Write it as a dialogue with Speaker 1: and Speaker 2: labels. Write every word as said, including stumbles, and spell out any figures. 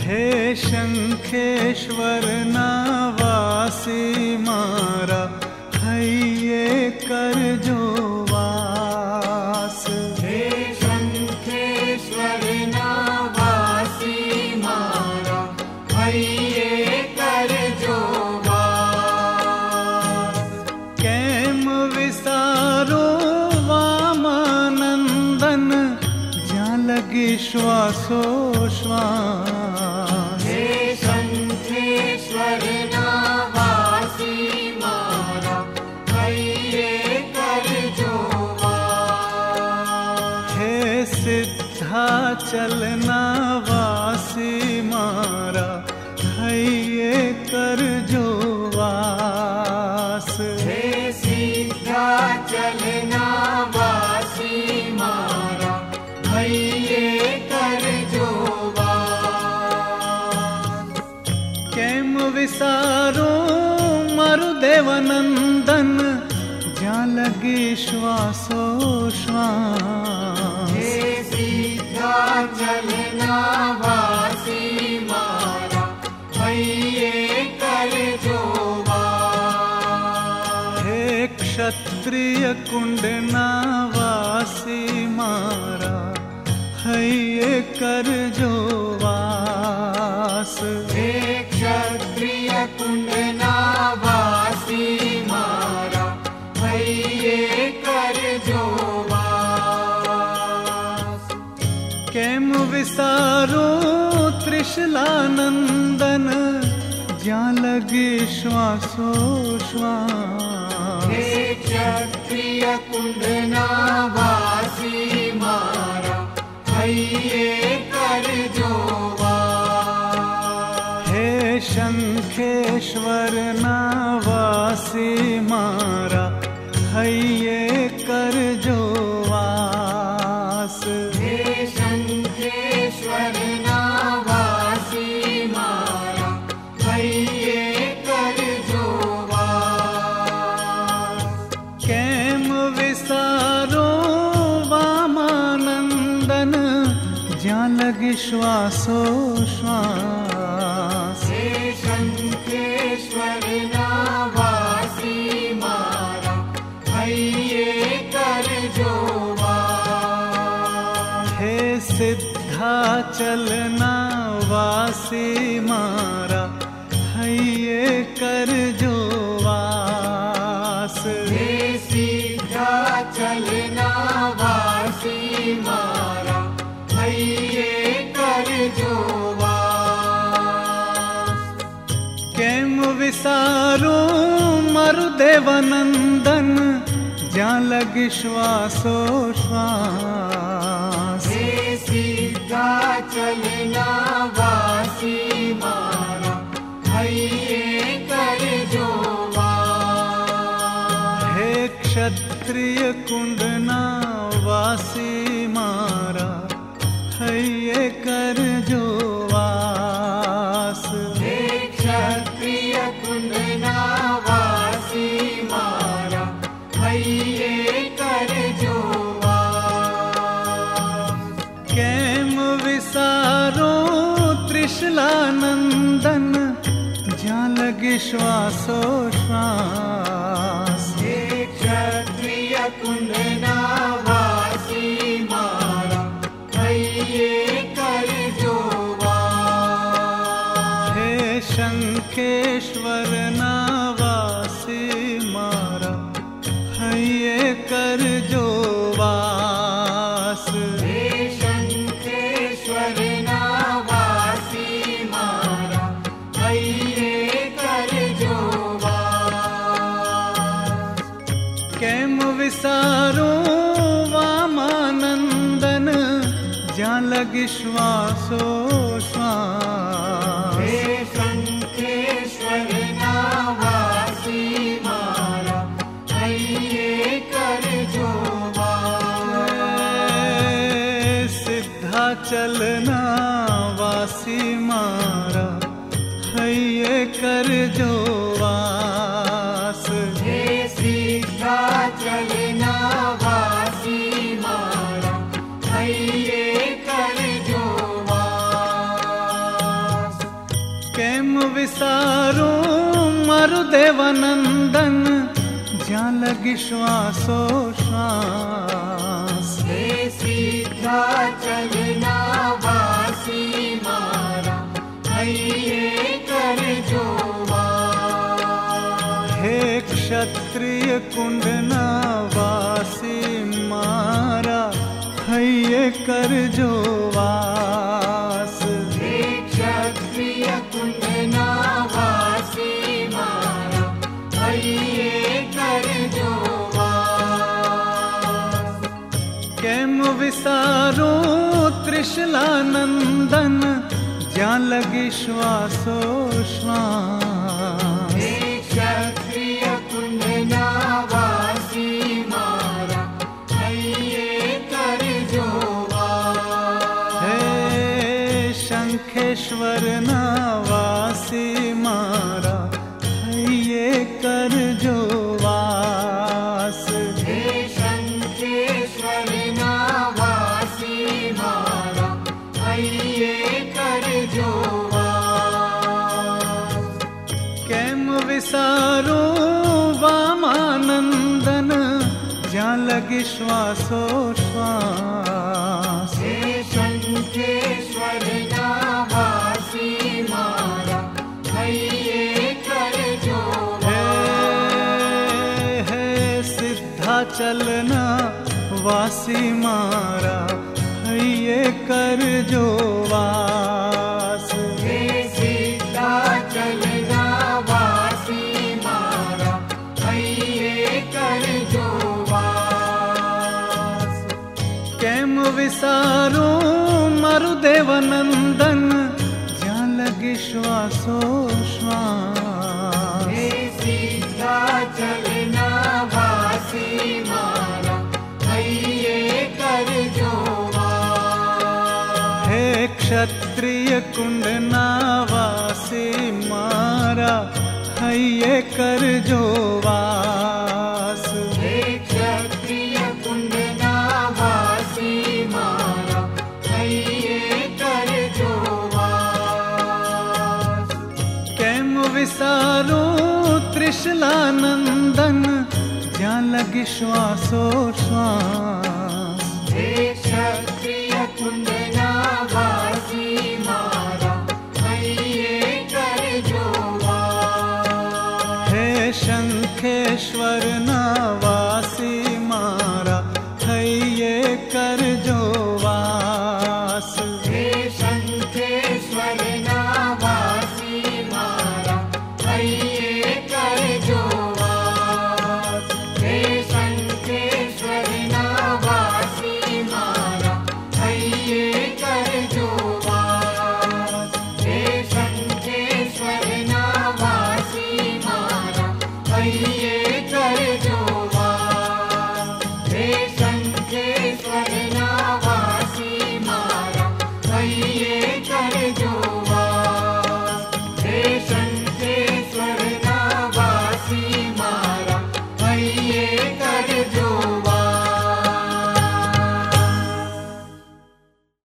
Speaker 1: हे शंखेश्वर नावासी मारा हैये कर जो वास।
Speaker 2: हे शंखेश्वर नावासी मारा हैये कर जो वास।
Speaker 1: कैम विसारो वामानंदन ज्यां लगी श्वासो श्वास।
Speaker 2: हे शंखेश्वर नावासी मारा हैये कर जो वास।
Speaker 1: हे सिद्धाचल नावासी मारा हैये कर जो वास।
Speaker 2: हे सिद्धाचल नावासी मारा हैये कर जो वास।
Speaker 1: कैम विसारो मरुदेवनंदन ज्यां लगी श्वासो श्वास।
Speaker 2: हे सिद्धाचल नावासी मारा हैये कर जो वास।
Speaker 1: हे क्षत्रिय कुंड नावासी मारा हैये कर जो वास।
Speaker 2: हे क्षत्रिय कुंड नावासी मारा हैये कर जो वास।
Speaker 1: कैम विसारो त्रिशलानंदन ज्यां लगी श्वासो श्वास।
Speaker 2: हे क्षत्रिय कुंड नावासी मारा हैये कर जो वास।
Speaker 1: हे शंखेश्वर नावासी मारा हैये कर जो वास।
Speaker 2: हे शंखेश्वर नावासी मारा हैये कर जो वास।
Speaker 1: कैम विसारो वामानंदन ज्यां लगी श्वासो श्वास।
Speaker 2: हे शंखेश्वर नावासी मारा हैये कर जो वास।
Speaker 1: हे सिद्धाचल नावासी मारा हैये कर जो वास।
Speaker 2: हे सिद्धाचल नावासी मारा हैये कर जो वास।
Speaker 1: कैम विसारो मरुदेवनंदन ज्यां लगी श्वासो श्वास।
Speaker 2: हे सिद्धाचल नावासी मारा हैये कर जो वास।
Speaker 1: हे क्षत्रिय कुंड नावासी मारा हैये कर जो वास।
Speaker 2: हे क्षत्रिय कुंड नावासी मारा हैये कर जो वास।
Speaker 1: कैम विसारो त्रिशलानंदन ज्यां लगी श्वासो श्वास।
Speaker 2: हे क्षत्रिय कुंड नावासी मारा हैये कर जो वास।
Speaker 1: हे शंखेश्वर नावासी मारा हैये कर जो वास।
Speaker 2: हे शंखेश्वर नावासी मारा हैये कर जो वास।
Speaker 1: कैम विसारो वामानंदन ज्यां लगी श्वासो श्वास।
Speaker 2: हे शंखेश्वर नावासी मारा हैये कर जो वास।
Speaker 1: सिद्धाचल नावासी मारा हैये कर जो वास।
Speaker 2: हे सिद्धाचल नावासी मारा हैये कर जो वास।
Speaker 1: विसारूं मारू देवानंदन ज्यां लगी श्वासो श्वास।
Speaker 2: हे सिद्धाचलना वासी मारा हइये करजो वास।
Speaker 1: हे क्षत्रिय कुंडना वासी मारा हइये करजो वास।
Speaker 2: हे क्षत्रिय कुंडना वासी मारा हइये करजो वास।
Speaker 1: केम विसारूं त्रिशलानंदन ज्यां लगी श्वासो श्वास।
Speaker 2: हे क्षत्रिय कुंडना वासी मारा हइये करजो वास।
Speaker 1: हे शंखेश्वर वासी मारा हइये करजो वास।
Speaker 2: हे शंखेश्वर वासी मारा हइये करजो वास।
Speaker 1: केम विसारूं वामानंदन ज्यां लगी श्वासो श्वास।
Speaker 2: हे शंखेश्वर वासी मारा हइये करजो वास।
Speaker 1: हे सिद्धाचलना वासी मारा हइये करजो वास।
Speaker 2: हे सिद्धाचलना वासी मारा हइये करजो वास।
Speaker 1: केम विसारूं मारू देवानंदन ज्यां लगी श्वासो श्वास।
Speaker 2: हे सिद्धाचलना वासी मारा हइये करजो वास।
Speaker 1: हे क्षत्रिय कुंडना वासी मारा हइये करजो वास।
Speaker 2: हे क्षत्रिय कुंडना वासी मारा हइये करजो वास।
Speaker 1: केम विसारूं त्रिशलानंदन ज्यां लगी श्वासो श्वास।
Speaker 2: हे क्षत्रिय कुंडना वासी मारा हइये करजो वास।
Speaker 1: हे शंखेश्वर वासी मारा हइये करजो वास।
Speaker 2: हे शंखेश्वर वासी मारा हइये करजो वास। हे शंखेश्वर वासी मारा हइये करजो वास। हे शंखेश्वर वासी मारा हइये